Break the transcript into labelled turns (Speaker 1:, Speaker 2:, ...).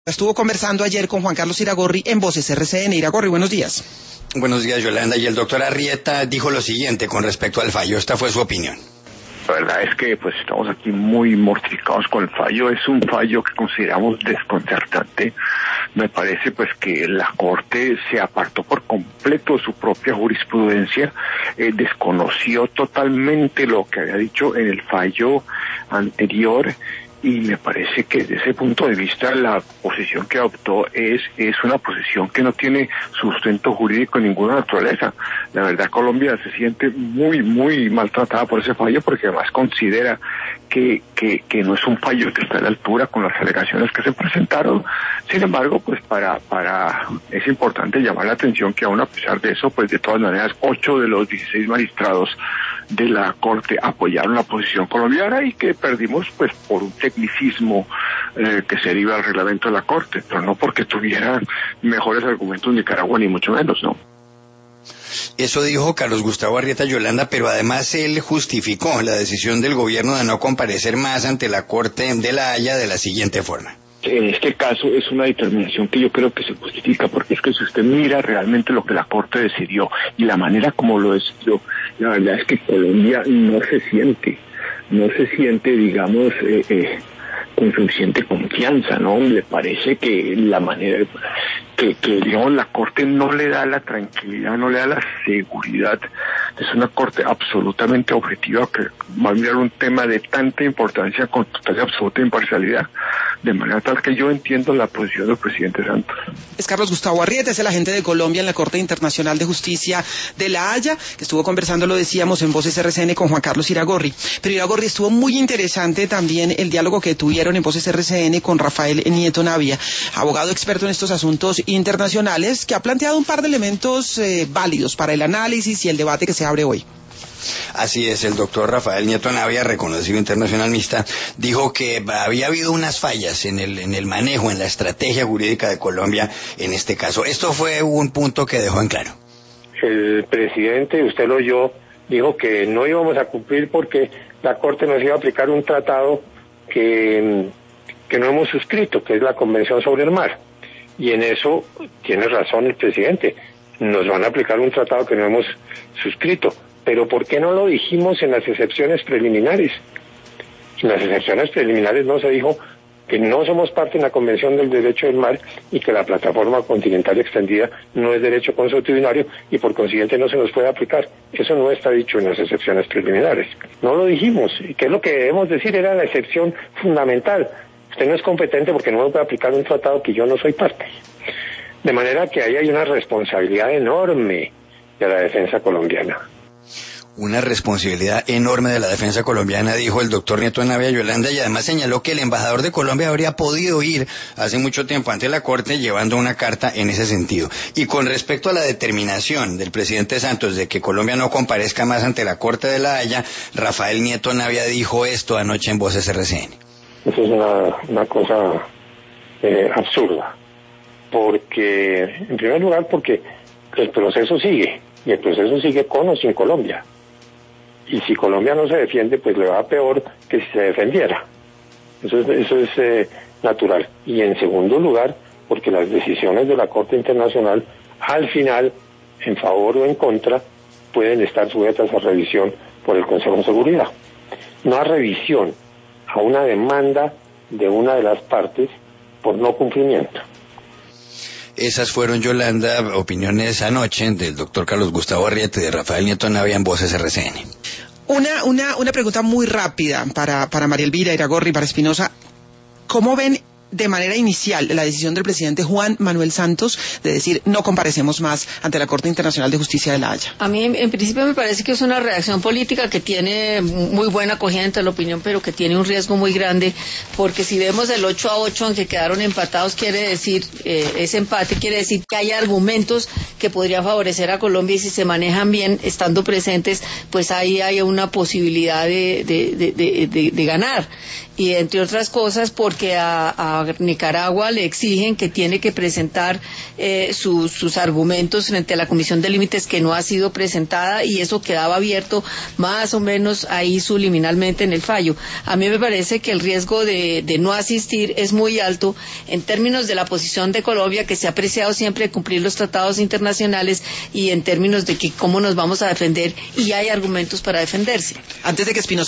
Speaker 1: Estuvo conversando ayer con Juan Carlos Iragorri en Voces RCN. Iragorri, buenos días.
Speaker 2: Buenos días, Yolanda. Y el doctor Arrieta dijo lo siguiente con respecto al fallo. Esta fue su opinión.
Speaker 3: La verdad es que pues estamos aquí muy mortificados con el fallo. Es un fallo que consideramos desconcertante. Me parece pues que la Corte se apartó por completo de su propia jurisprudencia, desconoció totalmente lo que había dicho en el fallo anterior. Y me parece que desde ese punto de vista la posición que adoptó es una posición que no tiene sustento jurídico de ninguna naturaleza. La verdad, Colombia se siente muy maltratada por ese fallo, porque además considera que no es un fallo que está a la altura con las alegaciones que se presentaron. Sin embargo, pues es importante llamar la atención que aún a pesar de eso, pues de todas maneras 8 de los 16 magistrados de la Corte apoyaron la posición colombiana y que perdimos pues por un tecnicismo que se deriva al reglamento de la Corte, pero no porque tuvieran mejores argumentos Nicaragua, ni mucho menos, ¿no?
Speaker 2: Eso dijo Carlos Gustavo Arrieta, Yolanda, pero además él justificó la decisión del gobierno de no comparecer más ante la Corte de La Haya de la siguiente forma.
Speaker 3: En este caso es una determinación que yo creo que se justifica, porque es que si usted mira realmente lo que la Corte decidió y la manera como lo decidió, la verdad es que Colombia no se siente, digamos, con suficiente confianza, ¿no? Le parece que la manera que digamos la Corte no le da la tranquilidad, no le da la seguridad. Es una Corte absolutamente objetiva que va a mirar un tema de tanta importancia con total y absoluta imparcialidad, de manera tal que yo entiendo la posición del presidente Santos.
Speaker 1: Es Carlos Gustavo Arrieta, es el agente de Colombia en la Corte Internacional de Justicia de La Haya, que estuvo conversando, lo decíamos, en Voces RCN con Juan Carlos Iragorri. Pero Iragorri, estuvo muy interesante también el diálogo que tuvieron en Voces RCN con Rafael Nieto Navia, abogado experto en estos asuntos internacionales, que ha planteado un par de elementos válidos para el análisis y el debate que se abre hoy.
Speaker 2: Así es, el doctor Rafael Nieto Navia, reconocido internacionalista, dijo que había habido unas fallas en el manejo, en la estrategia jurídica de Colombia en este caso. Esto fue un punto que dejó en claro.
Speaker 4: El presidente, usted lo oyó, dijo que no íbamos a cumplir porque la Corte nos iba a aplicar un tratado que no hemos suscrito, que es la Convención sobre el Mar. Y en eso tiene razón el presidente. Nos van a aplicar un tratado que no hemos suscrito. Pero ¿por qué no lo dijimos en las excepciones preliminares? En las excepciones preliminares no se dijo que no somos parte en la Convención del Derecho del Mar y que la plataforma continental extendida no es derecho consuetudinario y por consiguiente no se nos puede aplicar. Eso no está dicho en las excepciones preliminares. No lo dijimos. ¿Y qué es lo que debemos decir? Era la excepción fundamental. Usted no es competente porque no me puede aplicar un tratado que yo no soy parte. De manera que ahí hay una responsabilidad enorme de la defensa colombiana.
Speaker 2: Una responsabilidad enorme de la defensa colombiana, dijo el doctor Nieto Navia, Yolanda, y además señaló que el embajador de Colombia habría podido ir hace mucho tiempo ante la Corte llevando una carta en ese sentido. Y con respecto a la determinación del presidente Santos de que Colombia no comparezca más ante la Corte de La Haya, Rafael Nieto Navia dijo esto anoche en Voces RCN.
Speaker 4: Eso es una cosa absurda, porque, en primer lugar, porque el proceso sigue, y el proceso sigue con o sin Colombia. Y si Colombia no se defiende, pues le va peor que si se defendiera. Eso es natural. Y en segundo lugar, porque las decisiones de la Corte Internacional, al final, en favor o en contra, pueden estar sujetas a revisión por el Consejo de Seguridad. No a revisión, a una demanda de una de las partes por no cumplimiento.
Speaker 2: Esas fueron, Yolanda, opiniones anoche del doctor Carlos Gustavo Arrieta y de Rafael Nieto Navia en Voces RCN.
Speaker 1: Una pregunta muy rápida para María Elvira Iragorri, para Espinosa. ¿Cómo ven de manera inicial la decisión del presidente Juan Manuel Santos de decir no comparecemos más ante la Corte Internacional de Justicia de La Haya?
Speaker 5: A mí en principio me parece que es una reacción política que tiene muy buena acogida entre la opinión, pero que tiene un riesgo muy grande, porque si vemos el 8-8, aunque quedaron empatados, quiere decir, ese empate quiere decir que hay argumentos que podrían favorecer a Colombia, y si se manejan bien estando presentes, pues ahí hay una posibilidad de ganar. y entre otras cosas porque a Nicaragua le exigen que tiene que presentar sus argumentos frente a la Comisión de Límites, que no ha sido presentada, y eso quedaba abierto más o menos ahí subliminalmente en el fallo. A mí me parece que el riesgo de no asistir es muy alto en términos de la posición de Colombia, que se ha apreciado siempre cumplir los tratados internacionales, y en términos de que cómo nos vamos a defender, y hay argumentos para defenderse.
Speaker 1: Antes de que Espinosa